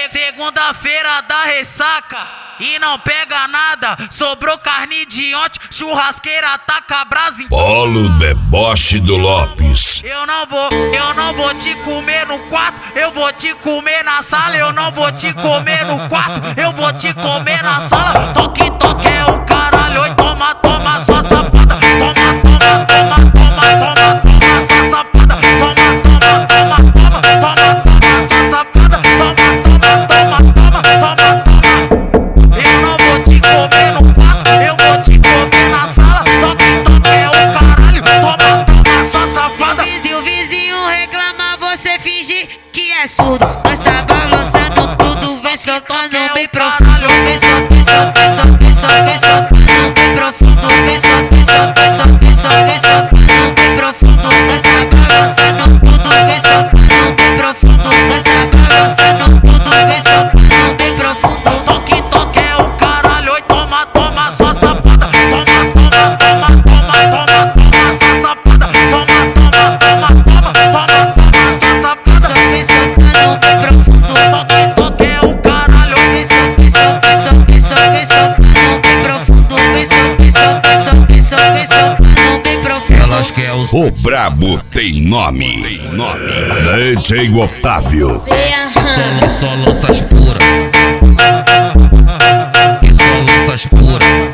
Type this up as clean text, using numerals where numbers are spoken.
Segunda-feira da ressaca e não pega nada. Sobrou carne de ontem, churrasqueira taca brasa. Polo deboche do Lopes. Eu não vou te comer no quarto, eu vou te comer na sala. Eu não vou te comer no quarto, eu vou te comer na sala. Toque, toque é o caralho, oi, toma, toma, sua safada. Toma, toma, toma, toma, toma, toma, sua safada. Toma, toma, toma, toma, toma, toma, sua safada. Toma, toma, toma, toma, toma, toma. Eu não vou te comer no quarto, eu vou te comer na sala. Toque, toque é o caralho, toma, toma, sua safada. Se o vizinho reclama, você finge que é surdo. Nós tá balançando tudo, vem socando bem profundo. Vem socando, socando, vem socando bem profundo. Vem socando, socando, vem socando bem profundo. Nós tá balançando tudo, vem socando bem profundo. Nós tá balançando tudo, vem socando bem profundo. Toque, toque é o caralho, oi, toma, toma, sua safada. Toma, toma, toma, toma, toma, toma, sua safada. Toma, toma, toma, toma, toma, toma, sua safada. Vem socando bem profundo. Toque, toque é o caralho. Vem socando bem profundo. Vem socando bem profundo. Elas querem os... O brabo tem nome. DJ Otávio. Só lanças puras. E só lanças puras.